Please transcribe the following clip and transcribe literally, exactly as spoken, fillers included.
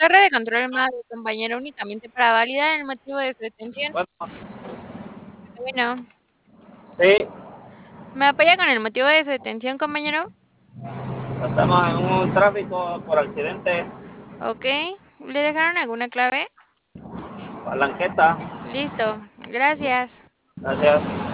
torre de control más compañero únicamente para validar el motivo de su detención. Bueno, Bueno, sí, ¿me apoya con el motivo de su detención, compañero? estamos en un tráfico por accidente. Ok. ¿Le dejaron alguna clave? Palanqueta. Listo. Gracias. Gracias.